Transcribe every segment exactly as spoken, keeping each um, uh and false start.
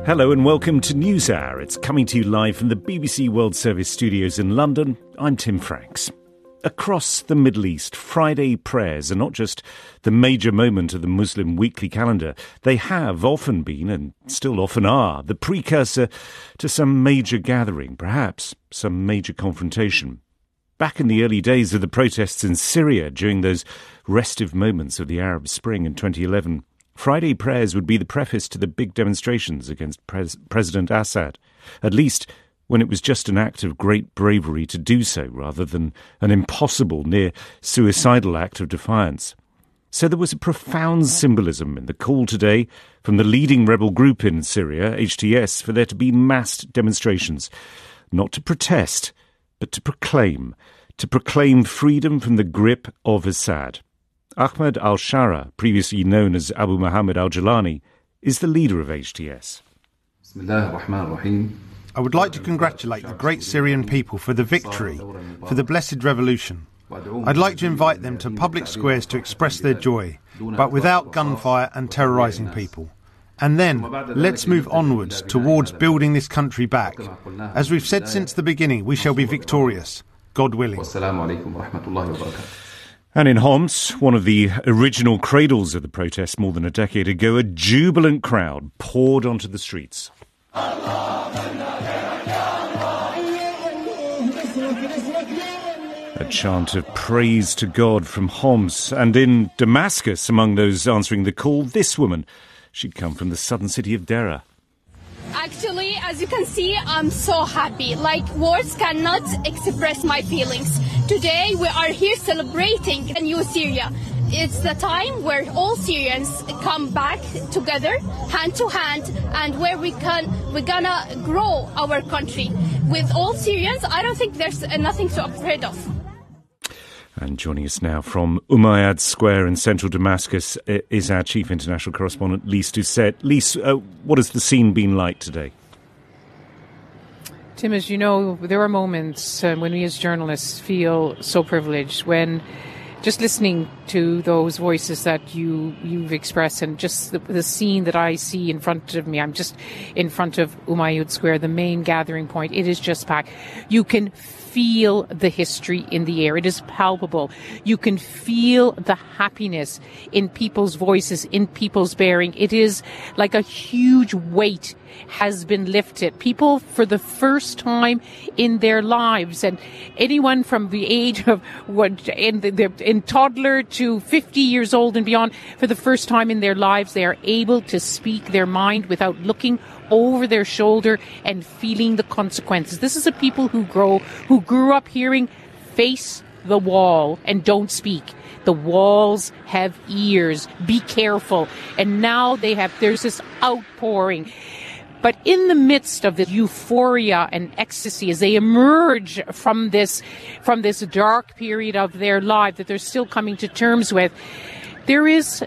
Hello and welcome to NewsHour. It's coming to you live from the B B C World Service studios in London. I'm Tim Franks. Across the Middle East, Friday prayers are not just the major moment of the Muslim weekly calendar. They have often been, and still often are, the precursor to some major gathering, perhaps some major confrontation. Back in the early days of the protests in Syria during those restive moments of the Arab Spring in twenty eleven, Friday prayers would be the preface to the big demonstrations against Pres- President Assad, at least when it was just an act of great bravery to do so rather than an impossible, near suicidal act of defiance. So there was a profound symbolism in the call today from the leading rebel group in Syria, H T S, for there to be massed demonstrations, not to protest, but to proclaim, to proclaim freedom from the grip of Assad. Ahmed al-Shara, previously known as Abu Muhammad al-Jalani, is the leader of H T S. I would like to congratulate the great Syrian people for the victory, for the blessed revolution. I'd like to invite them to public squares to express their joy, but without gunfire and terrorising people. And then, let's move onwards towards building this country back. As we've said since the beginning, we shall be victorious, God willing. And in Homs, one of the original cradles of the protest more than a decade ago, a jubilant crowd poured onto the streets. A chant of praise to God from Homs. And in Damascus, among those answering the call, this woman. She'd come from the southern city of Deraa. Actually, as you can see, I'm so happy. Like, words cannot express my feelings. Today, we are here celebrating a new Syria. It's the time where all Syrians come back together, hand to hand, and where we can, we're gonna grow our country. With all Syrians, I don't think there's nothing to be afraid of. And joining us now from Umayyad Square in central Damascus is our chief international correspondent, Lise Doucet. Lise, uh, what has the scene been like today? Tim, as you know, there are moments uh, when we as journalists feel so privileged when just listening to those voices that you, you've expressed and just the, the scene that I see in front of me. I'm just in front of Umayyad Square, the main gathering point. It is just packed. You can feel the history in the air. It is palpable. You can feel the happiness in people's voices, in people's bearing. It is like a huge weight has been lifted. People, for the first time in their lives, and anyone from the age of what in, the, in toddler to fifty years old and beyond, for the first time in their lives, they are able to speak their mind without looking over their shoulder and feeling the consequences. This is a people who grow, who grew up hearing, face the wall and don't speak. The walls have ears. Be careful. And now they have, there's this outpouring. But in the midst of the euphoria and ecstasy as they emerge from this, from this dark period of their life that they're still coming to terms with, there is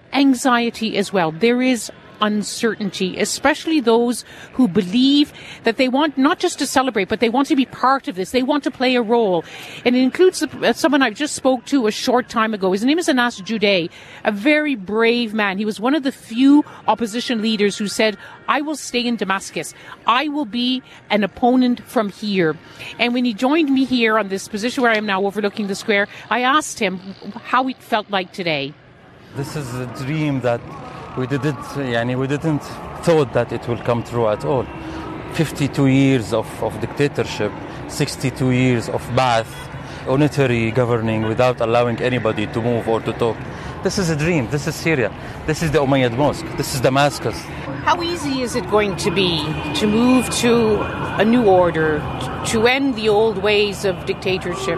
anxiety as well. There is uncertainty, especially those who believe that they want not just to celebrate, but they want to be part of this. They want to play a role. And it includes the, someone I just spoke to a short time ago. His name is Anas Judeh, a very brave man. He was one of the few opposition leaders who said, I will stay in Damascus. I will be an opponent from here. And when he joined me here on this position where I am now overlooking the square, I asked him how it felt like today. This is a dream that We didn't, yani we didn't thought that it will come true at all. fifty-two years of, of dictatorship, sixty-two years of Ba'ath, unitary governing without allowing anybody to move or to talk. This is a dream. This is Syria. This is the Umayyad Mosque. This is Damascus. How easy is it going to be to move to a new order, to end the old ways of dictatorship?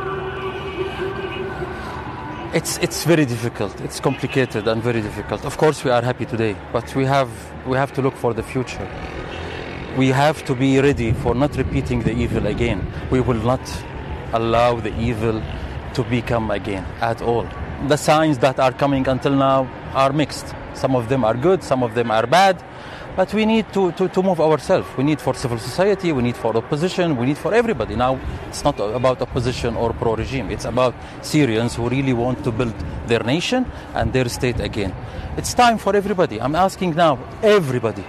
It's it's very difficult. It's complicated and very difficult. Of course, we are happy today, but we have we have to look for the future. We have to be ready for not repeating the evil again. We will not allow the evil to become again at all. The signs that are coming until now are mixed. Some of them are good, some of them are bad. But we need to, to, to move ourselves. We need for civil society, we need for opposition, we need for everybody. Now, it's not about opposition or pro-regime. It's about Syrians who really want to build their nation and their state again. It's time for everybody. I'm asking now, everybody,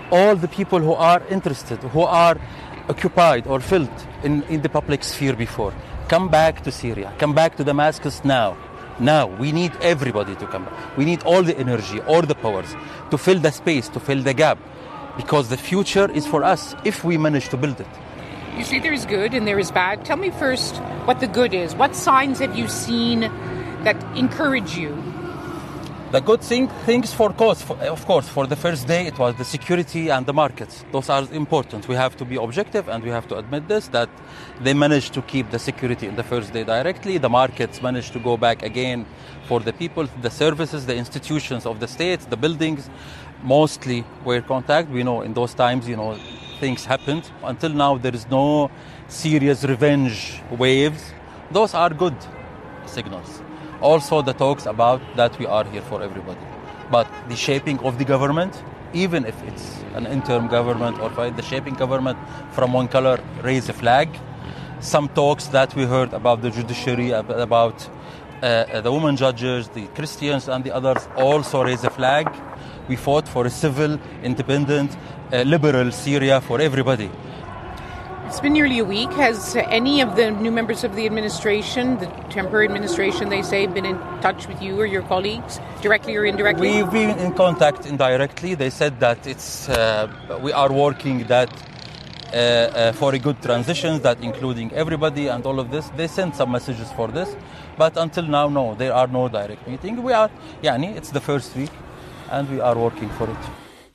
all the people who are interested, who are occupied or filled in, in the public sphere before, come back to Syria, come back to Damascus now. Now, we need everybody to come back. We need all the energy, all the powers to fill the space, to fill the gap, because the future is for us if we manage to build it. You say there is good and there is bad. Tell me first what the good is. What signs have you seen that encourage you? The good thing, things for course, for, of course, for the first day, it was the security and the markets. Those are important. We have to be objective and we have to admit this, that they managed to keep the security in the first day directly. The markets managed to go back again for the people, the services, the institutions of the states, the buildings, mostly were contact. We know in those times, you know, things happened. Until now, there is no serious revenge waves. Those are good signals. Also, the talks about that we are here for everybody. But the shaping of the government, even if it's an interim government or the shaping government from one color, raise a flag. Some talks that we heard about the judiciary, about uh, the women judges, the Christians and the others also raise a flag. We fought for a civil, independent, uh, liberal Syria for everybody. It's been nearly a week. Has any of the new members of the administration, the temporary administration, they say, been in touch with you or your colleagues, directly or indirectly? We've been in contact indirectly. They said that it's uh, we are working that uh, uh, for a good transition, that including everybody and all of this. They sent some messages for this, but until now, no, there are no direct meetings. We are, yani, it's the first week, and we are working for it.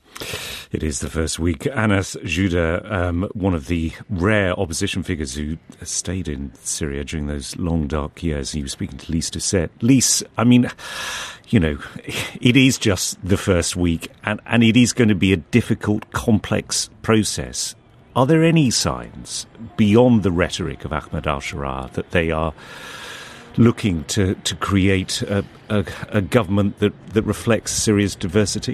It is the first week. Anas Judah, um, one of the rare opposition figures who stayed in Syria during those long, dark years. He was speaking to Lise Doucet. Lise, I mean, you know, it is just the first week, and, and it is going to be a difficult, complex process. Are there any signs beyond the rhetoric of Ahmed al-Sharaa that they are looking to, to create a, a, a government that, that reflects Syria's diversity?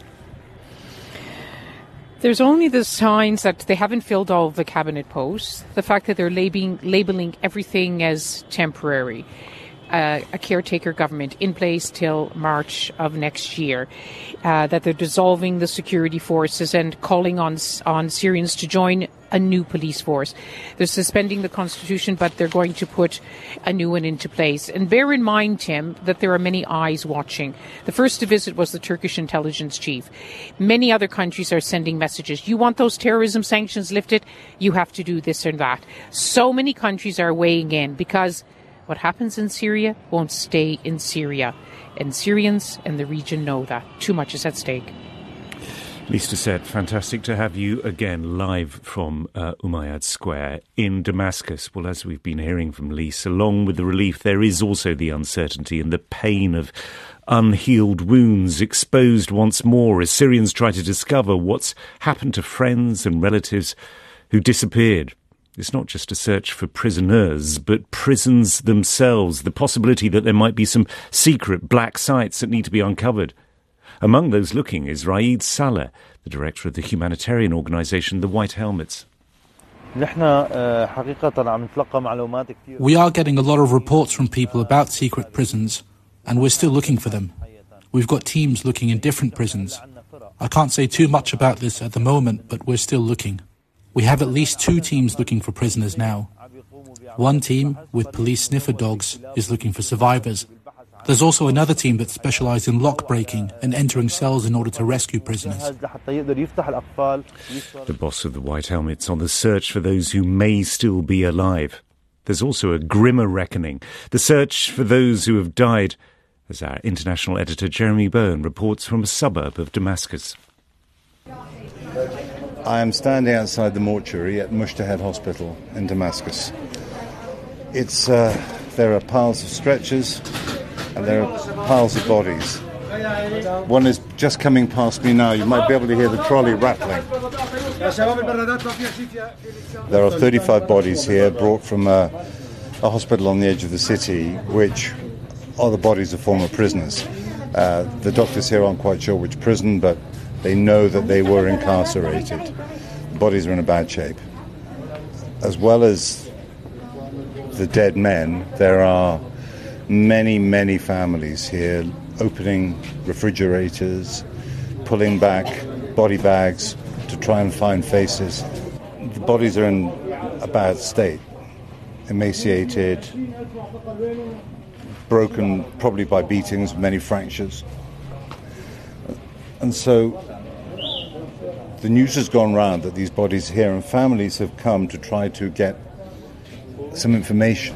There's only the signs that they haven't filled all of the cabinet posts, the fact that they're labeling, labeling everything as temporary, uh, a caretaker government in place till March of next year, uh, that they're dissolving the security forces and calling on on Syrians to join a new police force. They're suspending the constitution, but they're going to put a new one into place. And bear in mind, Tim, that there are many eyes watching. The first to visit was the Turkish intelligence chief. Many other countries are sending messages. You want those terrorism sanctions lifted? You have to do this and that. So many countries are weighing in because what happens in Syria won't stay in Syria. And Syrians and the region know that. Too much is at stake. Lise Doucet, fantastic to have you again live from uh, Umayyad Square in Damascus. Well, as we've been hearing from Lise, along with the relief, there is also the uncertainty and the pain of unhealed wounds exposed once more as Syrians try to discover what's happened to friends and relatives who disappeared. It's not just a search for prisoners, but prisons themselves, the possibility that there might be some secret black sites that need to be uncovered. Among those looking is Raed Saleh, the director of the humanitarian organisation, the White Helmets. We are getting a lot of reports from people about secret prisons, and we're still looking for them. We've got teams looking in different prisons. I can't say too much about this at the moment, but we're still looking. We have at least two teams looking for prisoners now. One team, with police sniffer dogs, is looking for survivors. There's also another team that specialises in lock-breaking and entering cells in order to rescue prisoners. The boss of the White Helmets on the search for those who may still be alive. There's also a grimmer reckoning, the search for those who have died, as our international editor Jeremy Byrne reports from a suburb of Damascus. I am standing outside the mortuary at Mushtahed Hospital in Damascus. It's uh, there are piles of stretchers and there are piles of bodies. One is just coming past me now. You might be able to hear the trolley rattling. There are thirty-five bodies here brought from a, a hospital on the edge of the city, which are the bodies of former prisoners. Uh, the doctors here aren't quite sure which prison, but they know that they were incarcerated. The bodies are in a bad shape. As well as the dead men, there are many, many families here opening refrigerators, pulling back body bags to try and find faces. The bodies are in a bad state, emaciated, broken probably by beatings, many fractures. And so the news has gone round that these bodies are here, and families have come to try to get some information.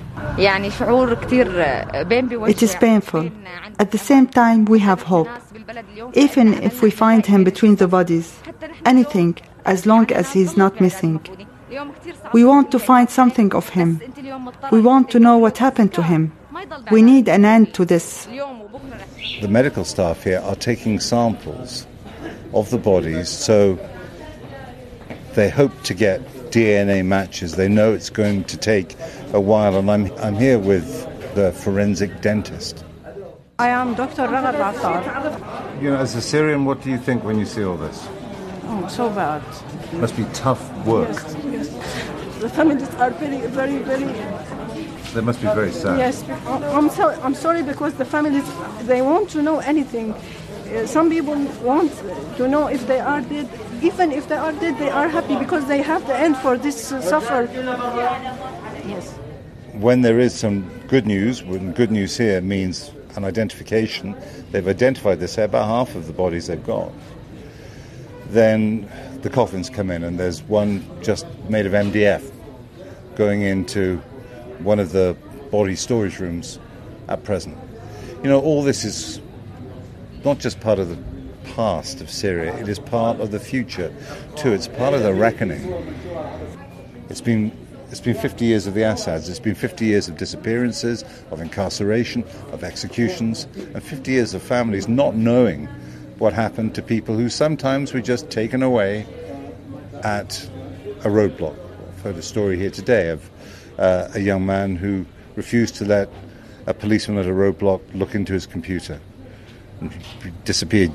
It is painful. At the same time, we have hope. Even if we find him between the bodies, anything, as long as he is not missing. We want to find something of him. We want to know what happened to him. We need an end to this. The medical staff here are taking samples of the bodies, so they hope to get D N A matches. They know it's going to take a while, and I'm I'm here with the forensic dentist. I am Doctor Ragad Attar. You know, as a Syrian, what do you think when you see all this? Oh, so bad. It must be tough work. Yes, yes. The families are very, very, very... They must be very sad. Yes, I'm, so, I'm sorry because the families, they want to know anything. Uh, some people want to know if they are dead. Even if they are dead, they are happy because they have the end for this uh, suffer. Yes. When there is some good news, when good news here means an identification, they've identified this, about half of the bodies they've got, then the coffins come in, and there's one just made of M D F going into one of the body storage rooms at present. You know, all this is not just part of the past of Syria, it is part of the future too. It's part of the reckoning. It's been it's been fifty years of the Assads, it's been fifty years of disappearances, of incarceration, of executions, and fifty years of families not knowing what happened to people who sometimes were just taken away at a roadblock. I've heard a story here today of uh, a young man who refused to let a policeman at a roadblock look into his computer. And he disappeared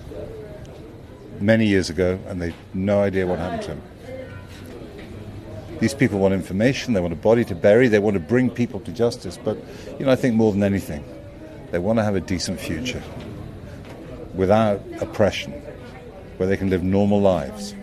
many years ago, and they've no idea what happened to him. These people want information, they want a body to bury, they want to bring people to justice, but, you know, I think more than anything, they want to have a decent future without oppression, where they can live normal lives.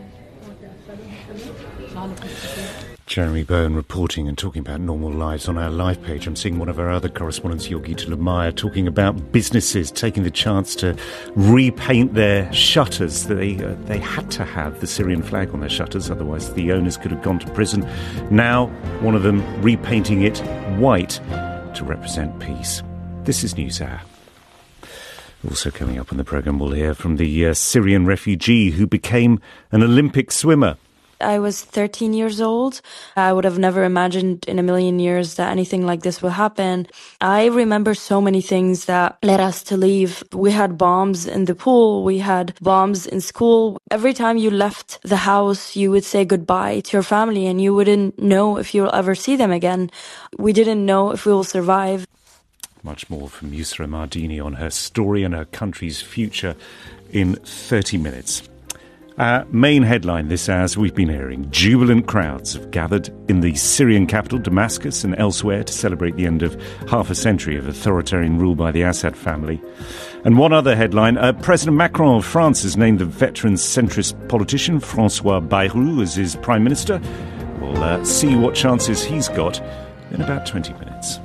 Jeremy Bone reporting and talking about normal lives on our live page. I'm seeing one of our other correspondents, Yorgita Lemaya, talking about businesses taking the chance to repaint their shutters. They uh, they had to have the Syrian flag on their shutters, otherwise the owners could have gone to prison. Now, one of them repainting it white to represent peace. This is NewsHour. Also coming up on the programme, we'll hear from the uh, Syrian refugee who became an Olympic swimmer. I was thirteen years old. I would have never imagined in a million years that anything like this would happen. I remember so many things that led us to leave. We had bombs in the pool. We had bombs in school. Every time you left the house, you would say goodbye to your family and you wouldn't know if you'll ever see them again. We didn't know if we will survive. Much more from Yusra Mardini on her story and her country's future in thirty minutes. Our main headline this hour, as we've been hearing, jubilant crowds have gathered in the Syrian capital, Damascus, and elsewhere to celebrate the end of half a century of authoritarian rule by the Assad family. And one other headline, uh, President Macron of France has named the veteran centrist politician François Bayrou as his prime minister. We'll uh, see what chances he's got in about twenty minutes.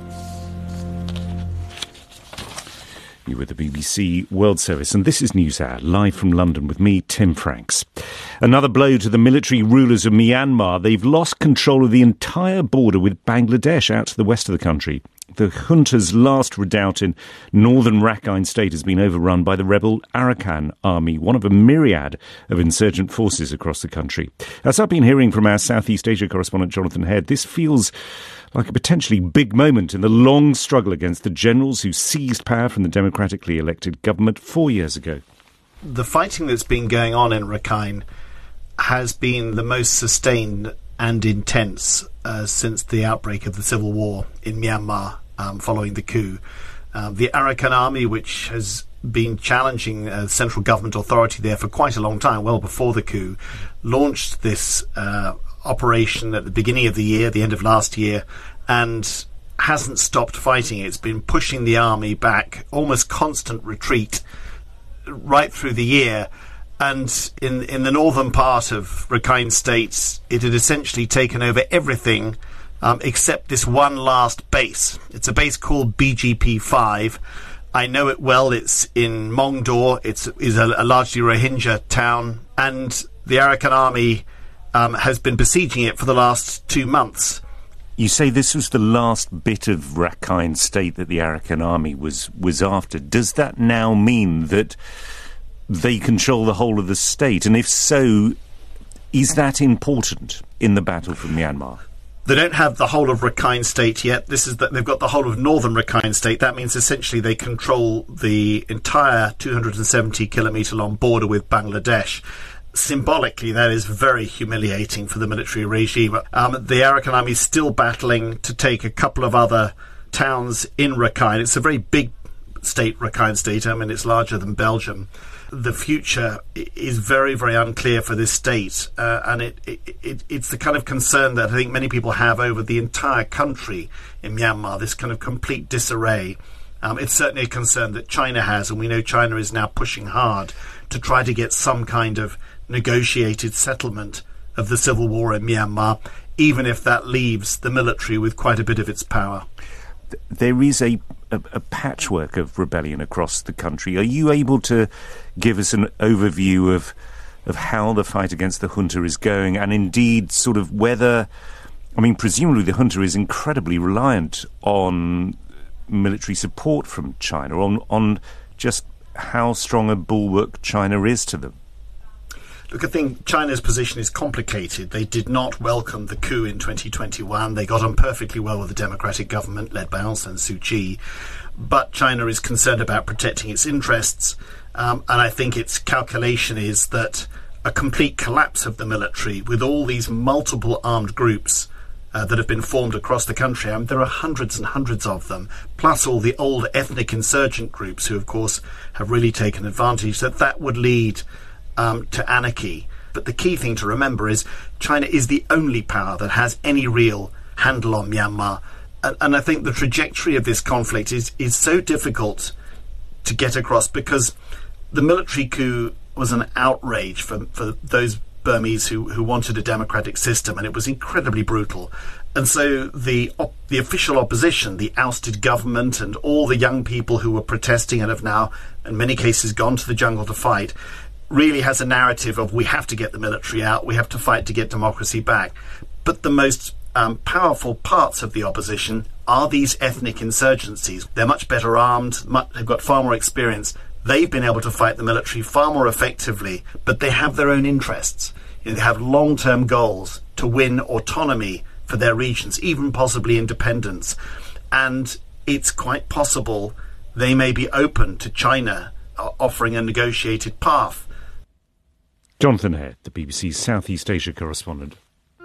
You're with the B B C World Service, and this is NewsHour, live from London with me, Tim Franks. Another blow to the military rulers of Myanmar. They've lost control of the entire border with Bangladesh out to the west of the country. The junta's last redoubt in northern Rakhine State has been overrun by the rebel Arakan army, one of a myriad of insurgent forces across the country. As I've been hearing from our Southeast Asia correspondent Jonathan Head, this feels like a potentially big moment in the long struggle against the generals who seized power from the democratically elected government four years ago. The fighting that's been going on in Rakhine has been the most sustained and intense uh, since the outbreak of the civil war in Myanmar um, following the coup. Uh, the Arakan army, which has been challenging uh, central government authority there for quite a long time, well before the coup, launched this uh, operation at the beginning of the year, the end of last year, and hasn't stopped fighting. It's been pushing the army back, almost constant retreat right through the year, And in in the northern part of Rakhine State, it had essentially taken over everything um, except this one last base. It's a base called B G P five. I know it well. It's in Mongdor. It's is a, a largely Rohingya town, and the Arakan army um, has been besieging it for the last two months. You say this was the last bit of Rakhine State that the Arakan army was was after. Does that now mean that they control the whole of the state? And if so, is that important in the battle for Myanmar? They don't have the whole of Rakhine State yet. This is that they've got the whole of northern Rakhine State. That means essentially they control the entire two hundred seventy kilometre long border with Bangladesh. Symbolically, that is very humiliating for the military regime. Um, the Arakan army is still battling to take a couple of other towns in Rakhine. It's a very big state, Rakhine State. I mean, it's larger than Belgium. The future is very, very unclear for this state, uh, and it, it, it, it's the kind of concern that I think many people have over the entire country in Myanmar, this kind of complete disarray. Um, it's certainly a concern that China has, and we know China is now pushing hard to try to get some kind of negotiated settlement of the civil war in Myanmar, even if that leaves the military with quite a bit of its power. There is a, a, a patchwork of rebellion across the country. Are you able to give us an overview of of how the fight against the junta is going, and indeed sort of whether, I mean, presumably the junta is incredibly reliant on military support from China, on, on just how strong a bulwark China is to them? Look, I think China's position is complicated. They did not welcome the coup in twenty twenty-one. They got on perfectly well with the democratic government led by Aung San Suu Kyi. But China is concerned about protecting its interests. Um, and I think its calculation is that a complete collapse of the military with all these multiple armed groups uh, that have been formed across the country, I mean, there are hundreds and hundreds of them, plus all the old ethnic insurgent groups who, of course, have really taken advantage, that that would lead Um, to anarchy. But the key thing to remember is China is the only power that has any real handle on Myanmar. And, and I think the trajectory of this conflict is, is so difficult to get across, because the military coup was an outrage for, for those Burmese who, who wanted a democratic system, and it was incredibly brutal. And so the op- the official opposition, the ousted government, and all the young people who were protesting and have now, in many cases, gone to the jungle to fight, really has a narrative of we have to get the military out, we have to fight to get democracy back. But the most um, powerful parts of the opposition are these ethnic insurgencies. They're much better armed, much, they've got far more experience. They've been able to fight the military far more effectively, but they have their own interests. You know, they have long-term goals to win autonomy for their regions, even possibly independence. And it's quite possible they may be open to China uh, offering a negotiated path. Jonathan Hare, the B B C's Southeast Asia correspondent.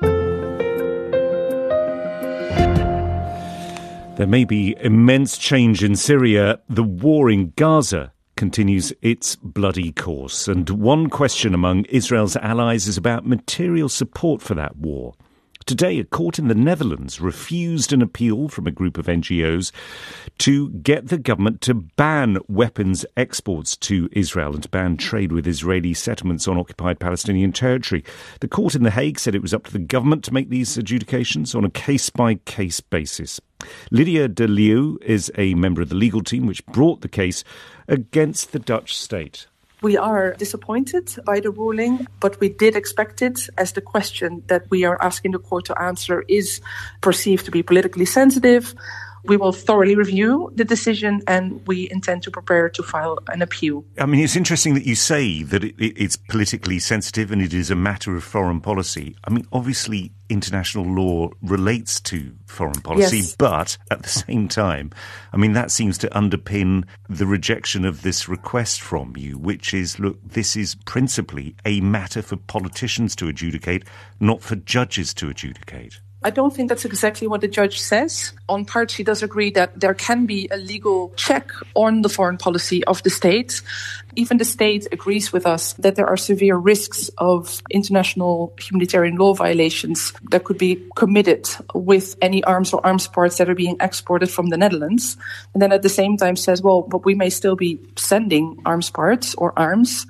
There may be immense change in Syria. The war in Gaza continues its bloody course. And one question among Israel's allies is about material support for that war. Today, a court in the Netherlands refused an appeal from a group of N G Os to get the government to ban weapons exports to Israel and to ban trade with Israeli settlements on occupied Palestinian territory. The court in The Hague said it was up to the government to make these adjudications on a case-by-case basis. Lydia de Leeuw is a member of the legal team which brought the case against the Dutch state. We are disappointed by the ruling, but we did expect it, as the question that we are asking the court to answer is perceived to be politically sensitive. We will thoroughly review the decision, and we intend to prepare to file an appeal. I mean, it's interesting that you say that it, it, it's politically sensitive and it is a matter of foreign policy. I mean, obviously, international law relates to foreign policy, yes. But at the same time, I mean, that seems to underpin the rejection of this request from you, which is, look, this is principally a matter for politicians to adjudicate, not for judges to adjudicate. I don't think that's exactly what the judge says. On part, she does agree that there can be a legal check on the foreign policy of the state. Even the state agrees with us that there are severe risks of international humanitarian law violations that could be committed with any arms or arms parts that are being exported from the Netherlands. And then at the same time says, well, but we may still be sending arms parts or arms.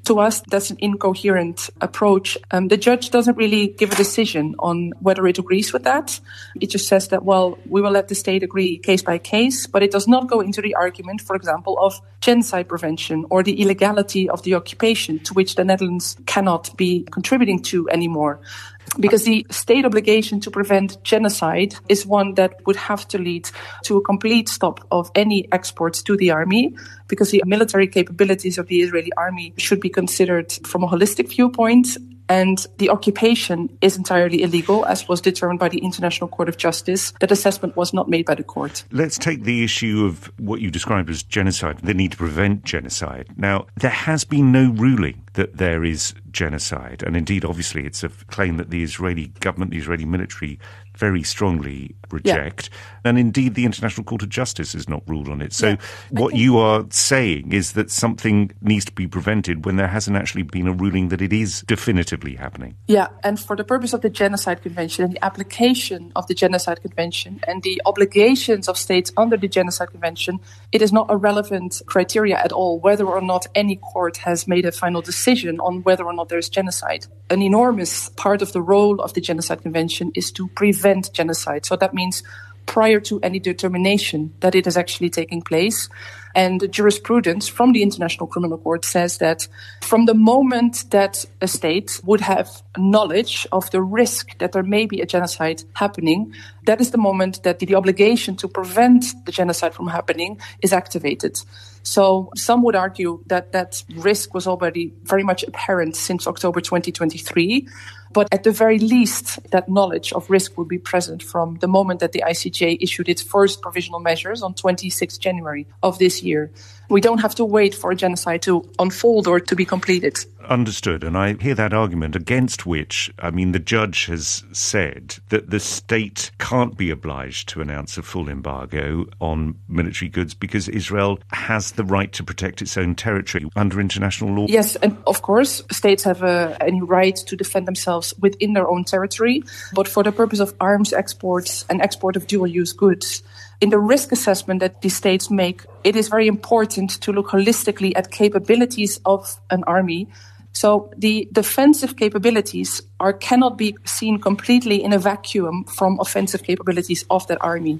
To us, that's an incoherent approach. Um, the judge doesn't really give a decision on whether it agrees with that. It just says that, well, we will let the state agree case by case, but it does not go into the argument, for example, of genocide prevention or the illegality of the occupation to which the Netherlands cannot be contributing to anymore. Because the state obligation to prevent genocide is one that would have to lead to a complete stop of any exports to the army, because the military capabilities of the Israeli army should be considered from a holistic viewpoint. And the occupation is entirely illegal, as was determined by the International Court of Justice. That assessment was not made by the court. Let's take the issue of what you described as genocide, the need to prevent genocide. Now, there has been no ruling that there is genocide. And indeed, obviously, it's a claim that the Israeli government, the Israeli military, very strongly reject. Yeah. And indeed, the International Court of Justice has not ruled on it. So yeah. what you are saying is that something needs to be prevented when there hasn't actually been a ruling that it is definitively happening. Yeah, and for the purpose of the Genocide Convention and the application of the Genocide Convention and the obligations of states under the Genocide Convention, it is not a relevant criteria at all whether or not any court has made a final decision on whether or not there is genocide. An enormous part of the role of the Genocide Convention is to prevent genocide. So that means prior to any determination that it is actually taking place. And the jurisprudence from the International Criminal Court says that from the moment that a state would have knowledge of the risk that there may be a genocide happening, that is the moment that the, the obligation to prevent the genocide from happening is activated. So some would argue that that risk was already very much apparent since October twenty twenty-three. But at the very least, that knowledge of risk would be present from the moment that the I C J issued its first provisional measures on twenty-sixth of January of this year. We don't have to wait for a genocide to unfold or to be completed. Understood. And I hear that argument against which, I mean, the judge has said that the state can't be obliged to announce a full embargo on military goods because Israel has the right to protect its own territory under international law. Yes, and of course, states have a, any right to defend themselves within their own territory. But for the purpose of arms exports and export of dual-use goods, in the risk assessment that these states make, it is very important to look holistically at capabilities of an army. So the defensive capabilities are cannot be seen completely in a vacuum from offensive capabilities of that army.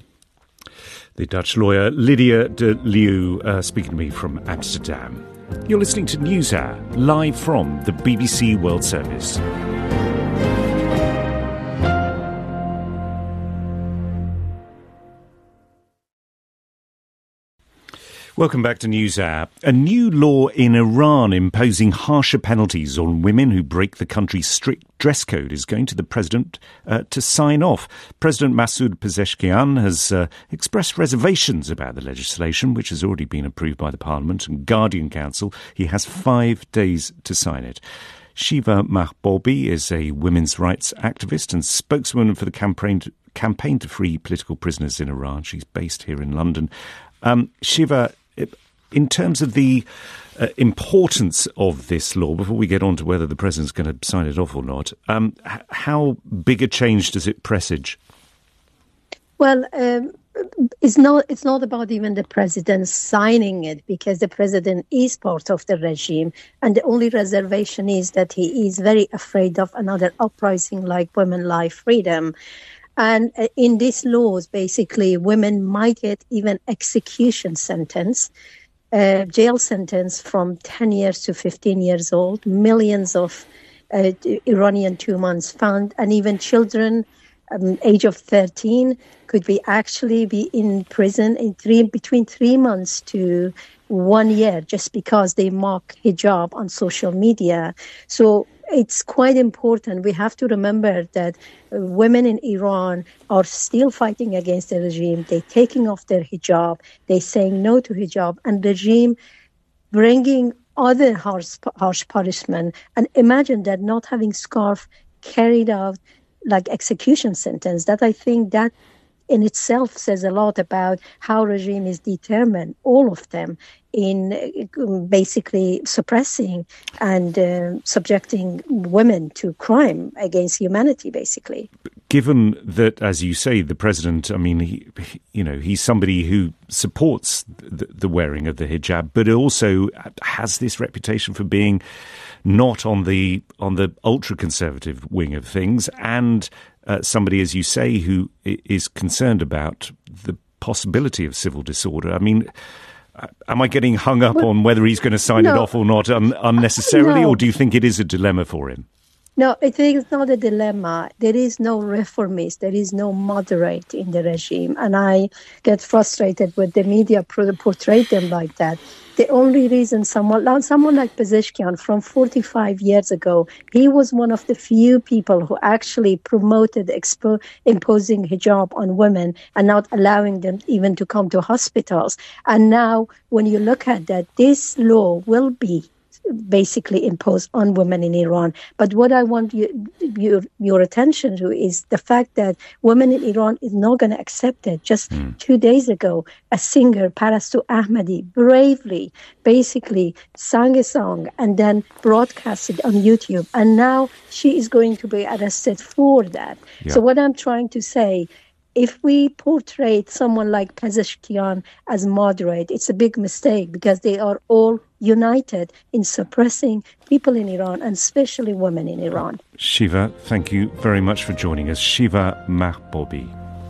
The Dutch lawyer Lydia de Leeuw uh, speaking to me from Amsterdam. You're listening to NewsHour, live from the B B C World Service. Welcome back to NewsHour. A new law in Iran imposing harsher penalties on women who break the country's strict dress code is going to the president uh, to sign off. President Masoud Pezeshkian has uh, expressed reservations about the legislation, which has already been approved by the Parliament and Guardian Council. He has five days to sign it. Shiva Mahboubi is a women's rights activist and spokeswoman for the campaign to, campaign to free political prisoners in Iran. She's based here in London. Um, Shiva, in terms of the uh, importance of this law, before we get on to whether the president's going to sign it off or not, um, h- how big a change does it presage? Well, um, it's not it's not about even the president signing it, because the president is part of the regime, and the only reservation is that he is very afraid of another uprising like Women Life Freedom. And in these laws, basically, women might get even execution sentence, uh, jail sentence from ten years to fifteen years old, millions of uh, Iranian two months found, and even children um, age of thirteen could be actually be in prison in three, between three months to one year just because they mock hijab on social media. So it's quite important. We have to remember that women in Iran are still fighting against the regime. They're taking off their hijab. They're saying no to hijab. And the regime bringing other harsh, harsh punishment. And imagine that not having scarf carried out like execution sentence. That I think that in itself says a lot about how regime is determined, all of them, in uh, basically suppressing and uh, subjecting women to crime against humanity, basically. Given that, as you say, the president, I mean, he, you know, he's somebody who supports the, the wearing of the hijab, but also has this reputation for being not on the on the ultra-conservative wing of things, and uh, somebody, as you say, who is concerned about the possibility of civil disorder. I mean, am I getting hung up well, on whether he's going to sign no, it off or not un- unnecessarily, no. or do you think it is a dilemma for him? No, I think it's not a dilemma. There is no reformist. There is no moderate in the regime. And I get frustrated with the media portray them like that. The only reason someone, someone like Pezeshkian from forty-five years ago, he was one of the few people who actually promoted expo- imposing hijab on women and not allowing them even to come to hospitals. And now when you look at that, this law will be basically imposed on women in Iran. But what I want you, your, your attention to is the fact that women in Iran is not going to accept it. Just mm. two days ago, a singer, Parastu Ahmadi, bravely basically sang a song and then broadcast it on YouTube. And now she is going to be arrested for that. Yeah. So what I'm trying to say, if we portray someone like Pezeshkian as moderate, it's a big mistake because they are all united in suppressing people in Iran and especially women in Iran. Shiva, thank you very much for joining us. Shiva Mahboubi.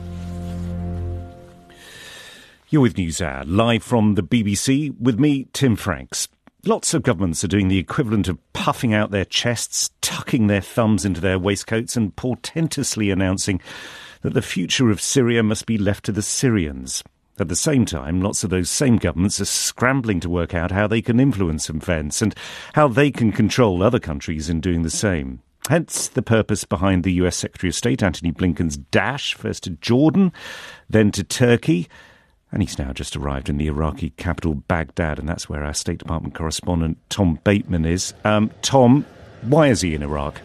You're with NewsHour, live from the B B C with me, Tim Franks. Lots of governments are doing the equivalent of puffing out their chests, tucking their thumbs into their waistcoats and portentously announcing that the future of Syria must be left to the Syrians. At the same time, lots of those same governments are scrambling to work out how they can influence events and how they can control other countries in doing the same. Hence the purpose behind the U S Secretary of State Antony Blinken's dash, first to Jordan, then to Turkey, and he's now just arrived in the Iraqi capital, Baghdad, and that's where our State Department correspondent Tom Bateman is. Um, Tom, why is he in Iraq?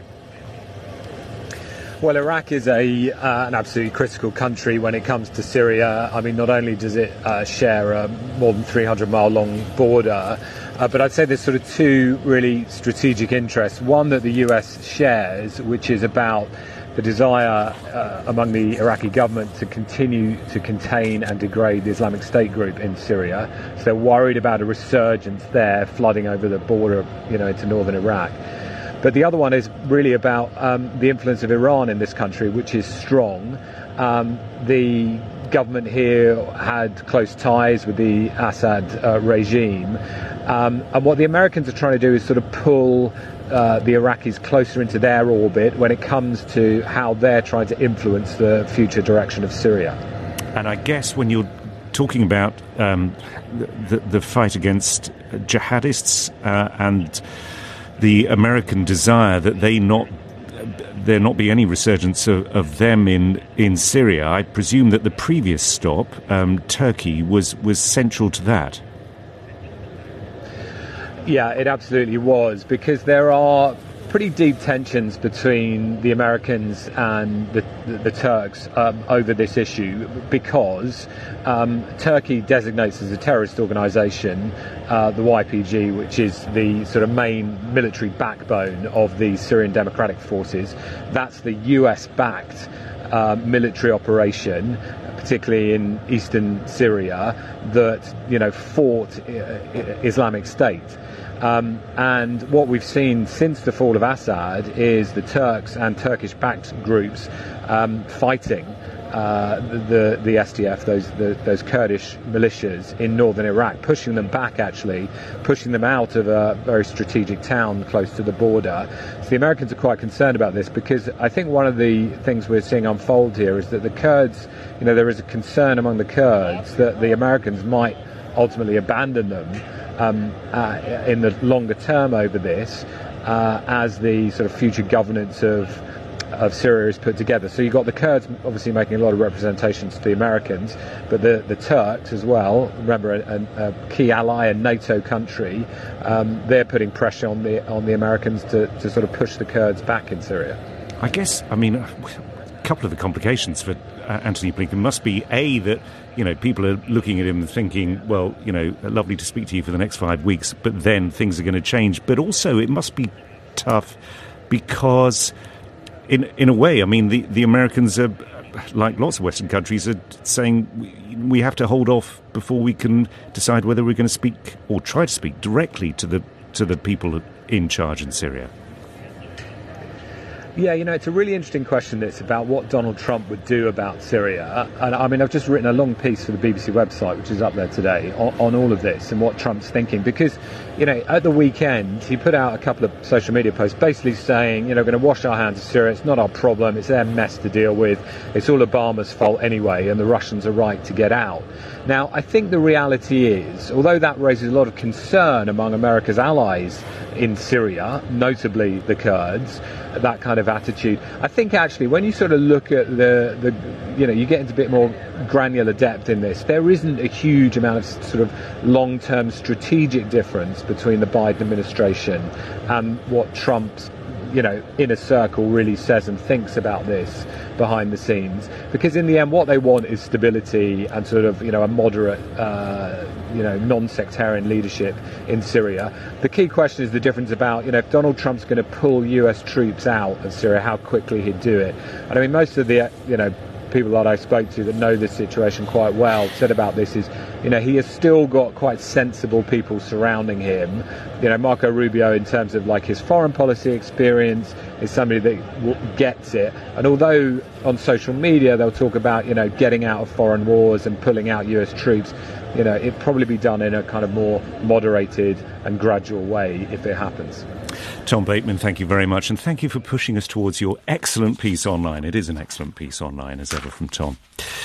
Well, Iraq is a uh, an absolutely critical country when it comes to Syria. I mean, not only does it uh, share a more than three hundred mile long border, uh, but I'd say there's sort of two really strategic interests. One that the U S shares, which is about the desire uh, among the Iraqi government to continue to contain and degrade the Islamic State group in Syria. So they're worried about a resurgence there, flooding over the border, you know, into northern Iraq. But the other one is really about um, the influence of Iran in this country, which is strong. Um, the government here had close ties with the Assad uh, regime. Um, and what the Americans are trying to do is sort of pull uh, the Iraqis closer into their orbit when it comes to how they're trying to influence the future direction of Syria. And I guess when you're talking about um, the, the fight against jihadists uh, and the American desire that they not there not be any resurgence of, of them in, in Syria, I presume that the previous stop, um, Turkey, was, was central to that. Yeah, it absolutely was, because there are pretty deep tensions between the Americans and the, the, the Turks um, over this issue, because um, Turkey designates as a terrorist organisation uh, the Y P G, which is the sort of main military backbone of the Syrian Democratic Forces. That's the U S-backed uh, military operation, particularly in eastern Syria, that, you know, fought Islamic State. Um, and what we've seen since the fall of Assad is the Turks and Turkish-backed groups um, fighting uh, the the S D F, those the, those Kurdish militias in northern Iraq, pushing them back, actually, pushing them out of a very strategic town close to the border. So the Americans are quite concerned about this, because I think one of the things we're seeing unfold here is that the Kurds, you know, there is a concern among the Kurds that the Americans might ultimately abandon them Um, uh, in the longer term over this, uh, as the sort of future governance of of Syria is put together. So you've got the Kurds obviously making a lot of representations to the Americans, but the, the Turks as well, remember a, a key ally and NATO country, um, they're putting pressure on the on the Americans to, to sort of push the Kurds back in Syria. I guess, I mean, a couple of the complications for uh, Antony Blinken must be, A, that, you know, people are looking at him and thinking, well, you know, lovely to speak to you for the next five weeks, but then things are going to change. But also it must be tough because, in in a way, I mean, the, the Americans are, like lots of Western countries, are saying we, we have to hold off before we can decide whether we're going to speak or try to speak directly to the to the people in charge in Syria. Yeah, you know, it's a really interesting question, this, about what Donald Trump would do about Syria. And I mean, I've just written a long piece for the B B C website, which is up there today, on, on all of this and what Trump's thinking. Because, you know, at the weekend, he put out a couple of social media posts basically saying, you know, we're going to wash our hands of Syria. It's not our problem. It's their mess to deal with. It's all Obama's fault anyway, and the Russians are right to get out. Now, I think the reality is, although that raises a lot of concern among America's allies in Syria, notably the Kurds, that kind of attitude, I think actually when you sort of look at the, the you know, you get into a bit more granular depth in this, there isn't a huge amount of sort of long-term strategic difference between the Biden administration and what Trump's, you know, inner circle really says and thinks about this behind the scenes. Because in the end, what they want is stability and sort of, you know, a moderate, uh, you know, non-sectarian leadership in Syria. The key question is the difference about, you know, if Donald Trump's going to pull U S troops out of Syria, how quickly he'd do it. And I mean, most of the, you know, people that I spoke to that know this situation quite well said about this is, you know, he has still got quite sensible people surrounding him. You know, Marco Rubio, in terms of like his foreign policy experience, is somebody that w- gets it. And although on social media they'll talk about, you know, getting out of foreign wars and pulling out U S troops, you know, it'd probably be done in a kind of more moderated and gradual way if it happens. Tom Bateman, thank you very much, and thank you for pushing us towards your excellent piece online. It is an excellent piece online, as ever, from Tom.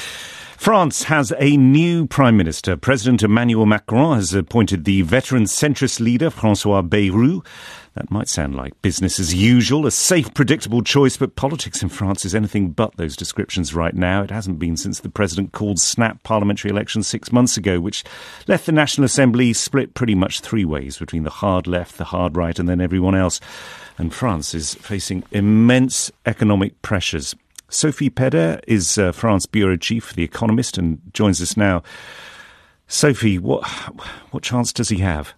France has a new Prime Minister. President Emmanuel Macron has appointed the veteran centrist leader, François Bayrou. That might sound like business as usual, a safe, predictable choice, but politics in France is anything but those descriptions right now. It hasn't been since the president called snap parliamentary elections six months ago, which left the National Assembly split pretty much three ways between the hard left, the hard right, and then everyone else. And France is facing immense economic pressures. Sophie Peder is uh, France bureau chief for The Economist and joins us now. Sophie, what what chance does he have?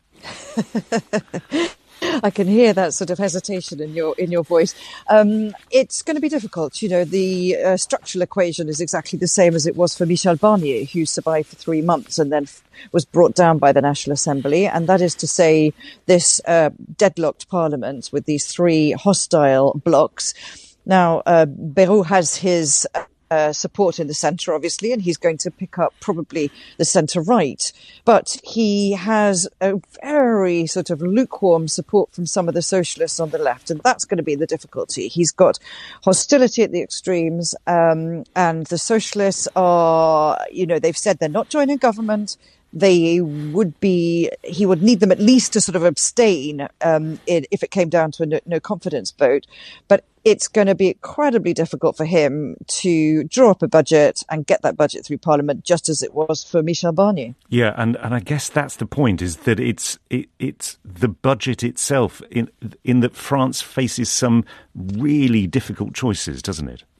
I can hear that sort of hesitation in your in your voice. Um, it's going to be difficult. You know, the uh, structural equation is exactly the same as it was for Michel Barnier, who survived for three months and then f- was brought down by the National Assembly. And that is to say, this uh, deadlocked parliament with these three hostile blocs. Now, uh, Bayrou has his uh, support in the centre, obviously, and he's going to pick up probably the centre-right. But he has a very sort of lukewarm support from some of the socialists on the left, and that's going to be the difficulty. He's got hostility at the extremes, um, and the socialists are, you know, they've said they're not joining government. They would be, he would need them at least to sort of abstain um, in, if it came down to a no, no confidence vote. But it's going to be incredibly difficult for him to draw up a budget and get that budget through Parliament, just as it was for Michel Barnier. Yeah, and, and I guess that's the point, is that it's it, it's the budget itself, in in that France faces some really difficult choices, doesn't it?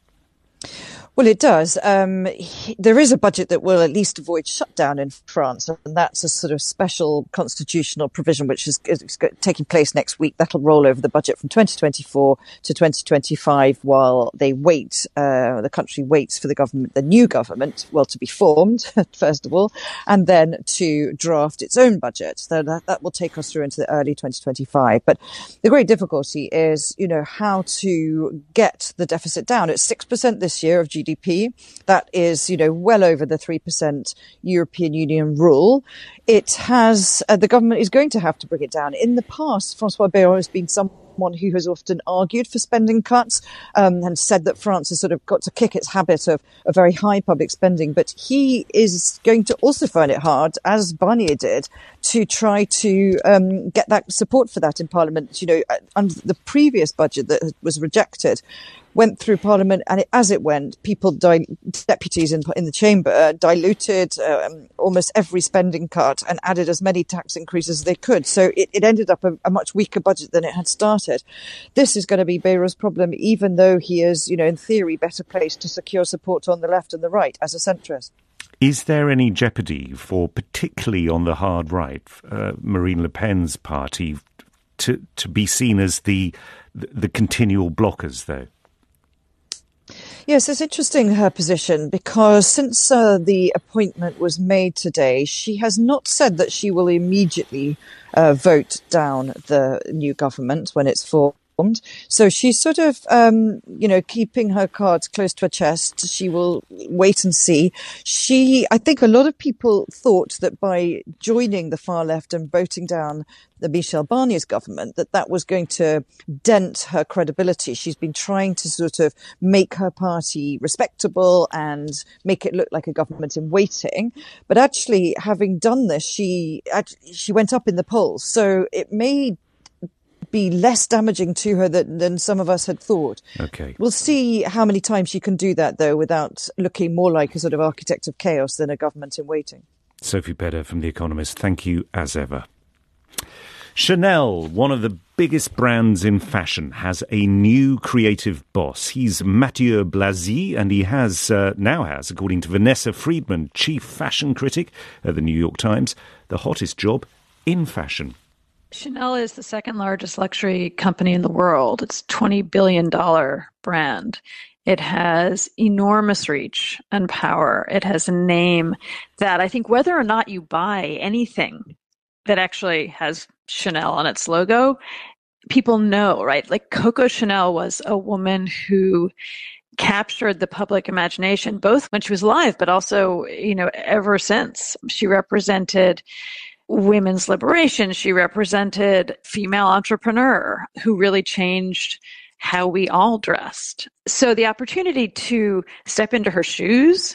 Well, it does. Um, he, there is a budget that will at least avoid shutdown in France, and that's a sort of special constitutional provision which is, is taking place next week. That'll roll over the budget from twenty twenty-four to twenty twenty-five while they wait, uh, the country waits for the government, the new government, well, to be formed, first of all, and then to draft its own budget. So that, that will take us through into the early twenty twenty-five. But the great difficulty is, you know, how to get the deficit down. It's six percent this year of G D P. That is, you know, well over the three percent European Union rule. It has, uh, the government is going to have to bring it down. In the past, François Bayrou has been someone who has often argued for spending cuts, um, and said that France has sort of got to kick its habit of a very high public spending. But he is going to also find it hard, as Barnier did, to try to um, get that support for that in Parliament. You know, under the previous budget that was rejected, went through Parliament, and it, as it went, people, di- deputies in, in the chamber, uh, diluted um, almost every spending cut and added as many tax increases as they could. So it, it ended up a, a much weaker budget than it had started. This is going to be Bayro's problem, even though he is, you know, in theory, better placed to secure support on the left and the right as a centrist. Is there any jeopardy for, particularly on the hard right, uh, Marine Le Pen's party, to to be seen as the the continual blockers, though? Yes, it's interesting, her position, because since uh, the appointment was made today, she has not said that she will immediately uh, vote down the new government when it's formed. So she's sort of, um, you know, keeping her cards close to her chest. She will wait and see. She, I think a lot of people thought that by joining the far left and voting down the Michel Barnier's government, that that was going to dent her credibility. She's been trying to sort of make her party respectable and make it look like a government in waiting. But actually, having done this, she she went up in the polls. So it may be less damaging to her than, than some of us had thought. Okay. We'll see how many times she can do that, though, without looking more like a sort of architect of chaos than a government in waiting. Sophie Pedder from The Economist, thank you as ever. Chanel, one of the biggest brands in fashion, has a new creative boss. He's Mathieu Blazy, and he has uh, now has, according to Vanessa Friedman, chief fashion critic at the New York Times, the hottest job in fashion. Chanel is the second largest luxury company in the world. It's a twenty billion dollars brand. It has enormous reach and power. It has a name that I think whether or not you buy anything that actually has Chanel on its logo, people know, right? Like Coco Chanel was a woman who captured the public imagination, both when she was alive, but also, you know, ever since. She represented women's liberation. She represented female entrepreneur who really changed how we all dressed. So the opportunity to step into her shoes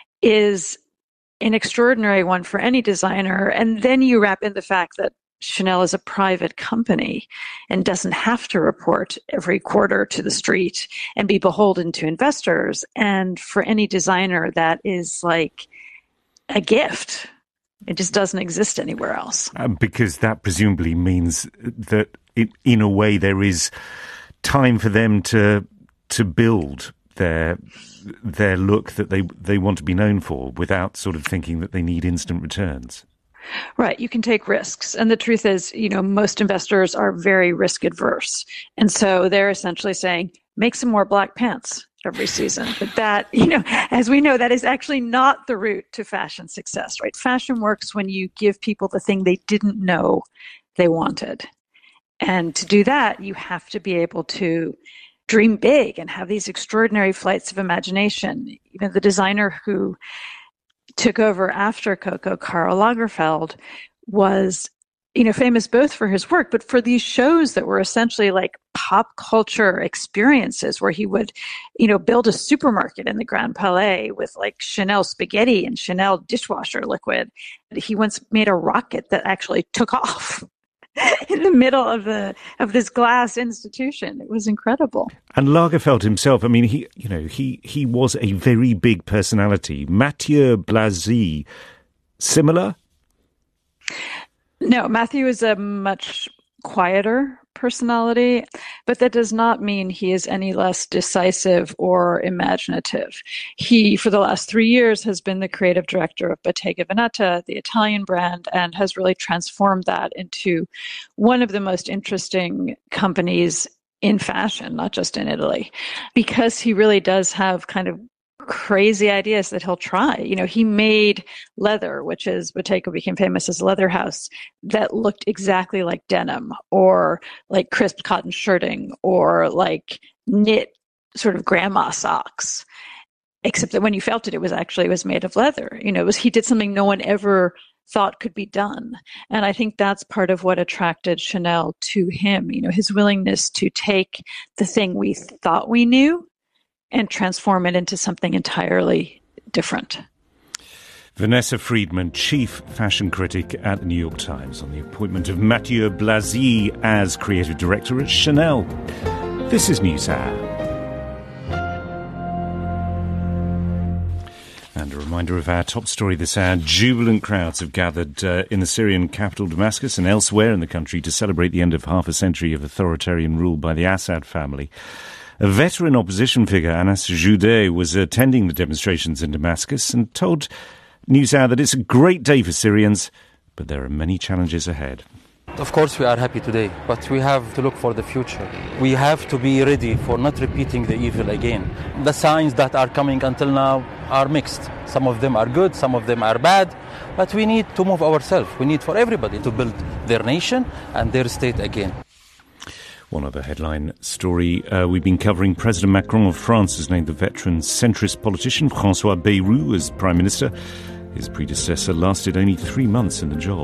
is an extraordinary one for any designer. And then you wrap in the fact that Chanel is a private company and doesn't have to report every quarter to the street and be beholden to investors. And for any designer, that is like a gift. It just doesn't exist anywhere else. Uh, because that presumably means that it, in a way there is time for them to to build their their look that they they want to be known for without sort of thinking that they need instant returns. Right. You can take risks. And the truth is, you know, most investors are very risk adverse. And so they're essentially saying, make some more black pants every season. But that, you know, as we know, that is actually not the route to fashion success, right? Fashion works when you give people the thing they didn't know they wanted. And to do that, you have to be able to dream big and have these extraordinary flights of imagination. You know, the designer who took over after Coco, Karl Lagerfeld, was, you know, famous both for his work, but for these shows that were essentially like pop culture experiences where he would, you know, build a supermarket in the Grand Palais with like Chanel spaghetti and Chanel dishwasher liquid. He once made a rocket that actually took off in the middle of the of this glass institution. It was incredible. And Lagerfeld himself, I mean, he, you know, he, he was a very big personality. Mathieu Blazy, similar? No, Matthew is a much quieter personality, but that does not mean he is any less decisive or imaginative. He, for the last three years, has been the creative director of Bottega Veneta, the Italian brand, and has really transformed that into one of the most interesting companies in fashion, not just in Italy, because he really does have kind of crazy ideas that he'll try. You know, he made leather, which is Bottega became famous as a leather house, that looked exactly like denim or like crisp cotton shirting or like knit sort of grandma socks, except that when you felt it, it was actually it was made of leather. You know, it was he did something no one ever thought could be done. And I think that's part of what attracted Chanel to him, you know, his willingness to take the thing we thought we knew and transform it into something entirely different. Vanessa Friedman, chief fashion critic at the New York Times, on the appointment of Mathieu Blazy as creative director at Chanel. This is NewsHour. Reminder of our top story this hour. Jubilant crowds have gathered uh, in the Syrian capital Damascus and elsewhere in the country to celebrate the end of half a century of authoritarian rule by the Assad family. A veteran opposition figure, Anas Joudeh, was attending the demonstrations in Damascus and told NewsHour that it's a great day for Syrians, but there are many challenges ahead. Of course we are happy today, but we have to look for the future. We have to be ready for not repeating the evil again. The signs that are coming until now are mixed. Some of them are good, some of them are bad, but we need to move ourselves. We need for everybody to build their nation and their state again. One other headline story uh, we've been covering. President Macron of France has named the veteran centrist politician François Bayrou as Prime Minister. His predecessor lasted only three months in the job.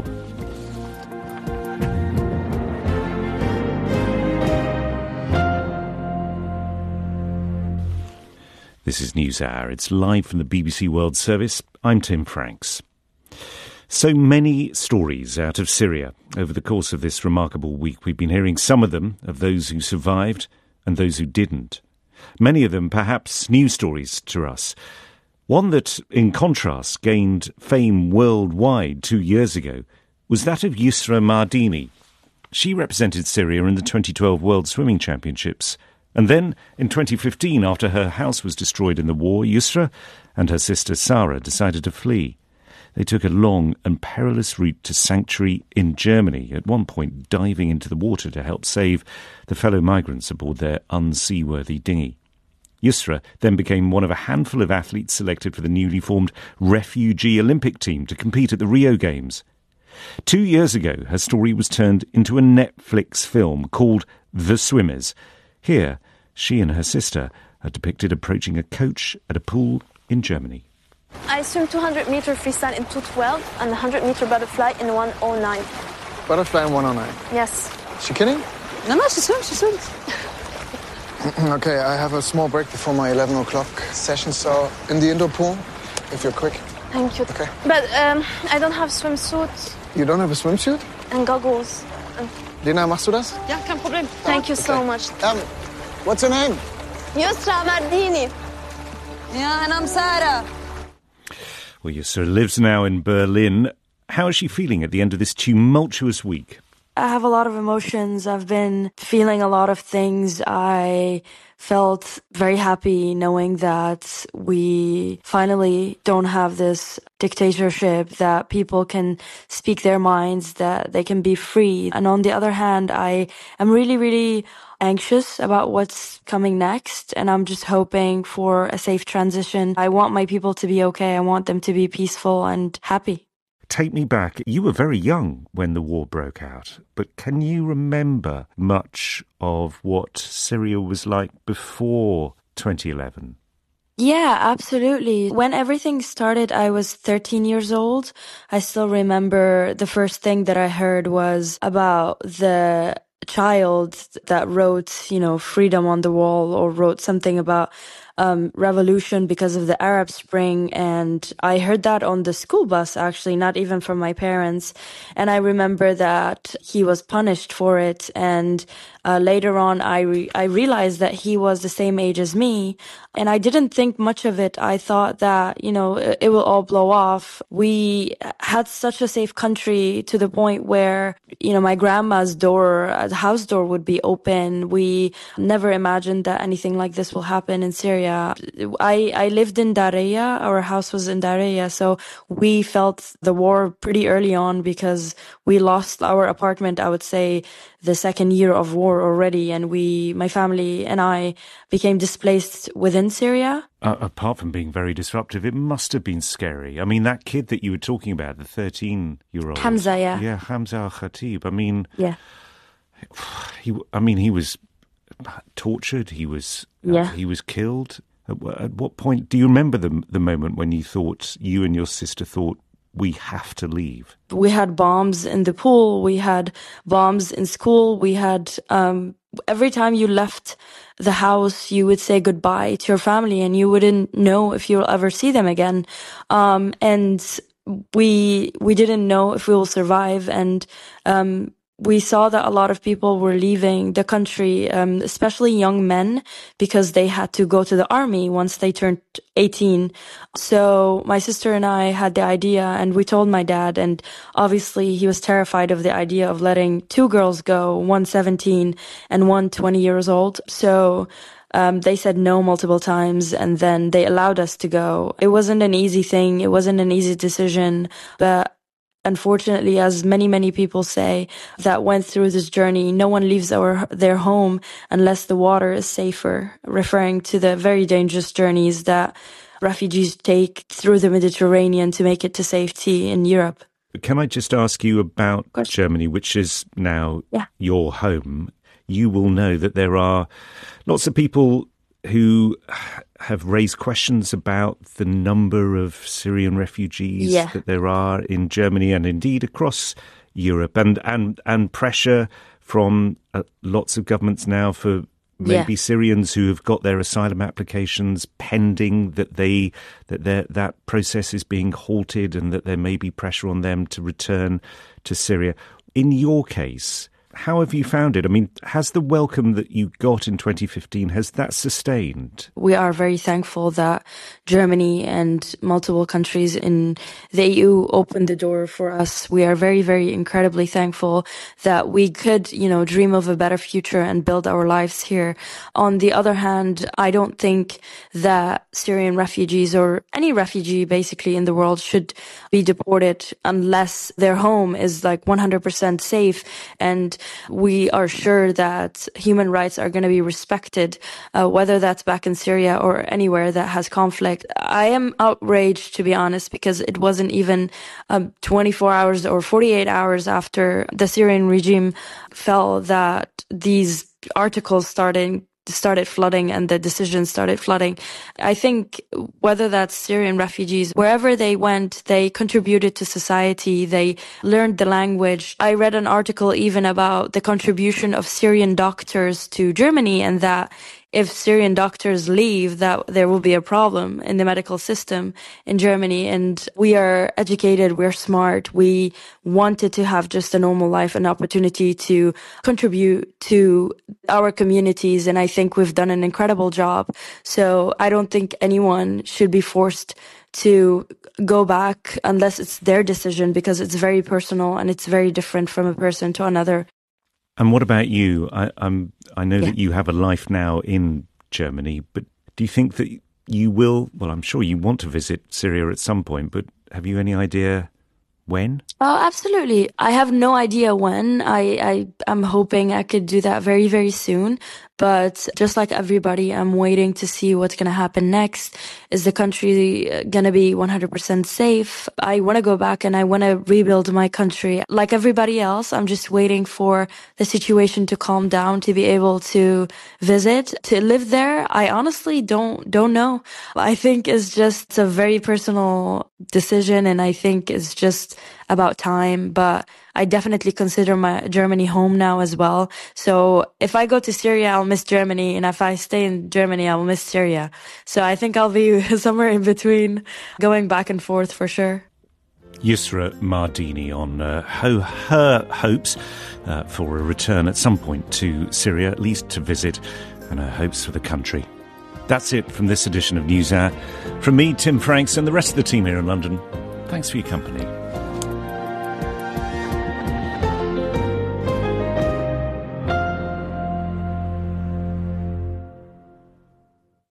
This is NewsHour. It's live from the B B C World Service. I'm Tim Franks. So many stories out of Syria over the course of this remarkable week. We've been hearing some of them, of those who survived and those who didn't. Many of them perhaps new stories to us. One that, in contrast, gained fame worldwide two years ago was that of Yusra Mardini. She represented Syria in the twenty twelve World Swimming Championships. And then, in twenty fifteen, after her house was destroyed in the war, Yusra and her sister Sarah decided to flee. They took a long and perilous route to sanctuary in Germany, at one point diving into the water to help save the fellow migrants aboard their unseaworthy dinghy. Yusra then became one of a handful of athletes selected for the newly formed refugee Olympic team to compete at the Rio Games. Two years ago, her story was turned into a Netflix film called The Swimmers. Here, she and her sister are depicted approaching a coach at a pool in Germany. I swim two hundred meter freestyle in two twelve and one hundred meter butterfly in one oh nine. Butterfly in one oh nine? Yes. She kidding? No, no, she swims, she swims. Okay, I have a small break before my eleven o'clock session, so in the indoor pool, if you're quick. Thank you. Okay. But um, I don't have swimsuit. You don't have a swimsuit? And goggles. Lena, machst du das? Ja, kein Problem. Thank you so much. Um, what's your name? Yusra Mardini. Yeah, and I'm Sarah. Well, Yusra lives now in Berlin. How is she feeling at the end of this tumultuous week? I have a lot of emotions. I've been feeling a lot of things. I felt very happy knowing that we finally don't have this dictatorship, that people can speak their minds, that they can be free. And on the other hand, I am really, really anxious about what's coming next, and I'm just hoping for a safe transition. I want my people to be okay. I want them to be peaceful and happy. Take me back. You were very young when the war broke out, but can you remember much of what Syria was like before twenty eleven? Yeah, absolutely. When everything started, I was thirteen years old. I still remember the first thing that I heard was about the child that wrote, you know, freedom on the wall, or wrote something about um revolution because of the Arab Spring. And I heard that on the school bus, actually, not even from my parents. And I remember that he was punished for it. And uh, later on, I re- I realized that he was the same age as me. And I didn't think much of it. I thought that, you know, it, it will all blow off. We had such a safe country to the point where, you know, my grandma's door, uh, the house door would be open. We never imagined that anything like this will happen in Syria. I, I lived in Daraya. Our house was in Daraya. So we felt the war pretty early on because we lost our apartment, I would say, the second year of war already. And we, my family and I, became displaced within Syria. Uh, apart from being very disruptive, it must have been scary. I mean, that kid that you were talking about, the thirteen-year-old. Hamza, yeah. Yeah, Hamza al-Khatib. I mean... Yeah. He, I mean, he was tortured. He was... Yeah. Uh, he was killed. At, at what point... Do you remember the, the moment when you thought, you and your sister thought, we have to leave? We had bombs in the pool. We had bombs in school. We had... Um, every time you left the house, you would say goodbye to your family and you wouldn't know if you'll ever see them again. Um, and we, we didn't know if we will survive. And, um, we saw that a lot of people were leaving the country, um, especially young men, because they had to go to the army once they turned eighteen. So my sister and I had the idea, and we told my dad, and obviously he was terrified of the idea of letting two girls go, one seventeen and one twenty years old. So Um, they said no multiple times, and then they allowed us to go. It wasn't an easy thing. It wasn't an easy decision. But unfortunately, as many, many people say that went through this journey, no one leaves our, their home unless the water is safer, referring to the very dangerous journeys that refugees take through the Mediterranean to make it to safety in Europe. Can I just ask you about Germany, which is now yeah. your home? You will know that there are lots of people who have raised questions about the number of Syrian refugees yeah. that there are in Germany and indeed across Europe, and, and, and pressure from uh, lots of governments now for maybe yeah. Syrians who have got their asylum applications pending, that they that that process is being halted and that there may be pressure on them to return to Syria. In your case, how have you found it? I mean, has the welcome that you got in twenty fifteen, has that sustained? We are very thankful that Germany and multiple countries in the E U opened the door for us. We are very, very incredibly thankful that we could, you know, dream of a better future and build our lives here. On the other hand, I don't think that Syrian refugees or any refugee basically in the world should be deported unless their home is like one hundred percent safe, and we are sure that human rights are going to be respected, uh, whether that's back in Syria or anywhere that has conflict. I am outraged, to be honest, because it wasn't even um, twenty-four hours or forty-eight hours after the Syrian regime fell that these articles started started flooding and the decisions started flooding. I think whether that's Syrian refugees, wherever they went, they contributed to society. They learned the language. I read an article even about the contribution of Syrian doctors to Germany, and that if Syrian doctors leave, that there will be a problem in the medical system in Germany. And we are educated, we're smart, we wanted to have just a normal life, an opportunity to contribute to our communities. And I think we've done an incredible job. So I don't think anyone should be forced to go back unless it's their decision, because it's very personal and it's very different from a person to another. And what about you? I, I'm, I know yeah. that you have a life now in Germany, but do you think that you will, well, I'm sure you want to visit Syria at some point, but have you any idea when? Oh, absolutely. I have no idea when. I, I, I'm hoping I could do that very, very soon. But just like everybody, I'm waiting to see what's going to happen next. Is the country going to be one hundred percent safe? I want to go back and I want to rebuild my country. Like everybody else, I'm just waiting for the situation to calm down to be able to visit, to live there. I honestly don't, don't know. I think it's just a very personal decision, and I think it's just about time. But I definitely consider my Germany home now as well. So if I go to Syria, I'll miss Germany. And if I stay in Germany, I'll miss Syria. So I think I'll be somewhere in between, going back and forth for sure. Yusra Mardini on uh, ho- her hopes uh, for a return at some point to Syria, at least to visit, and her hopes for the country. That's it from this edition of NewsHour. From me, Tim Franks, and the rest of the team here in London, thanks for your company.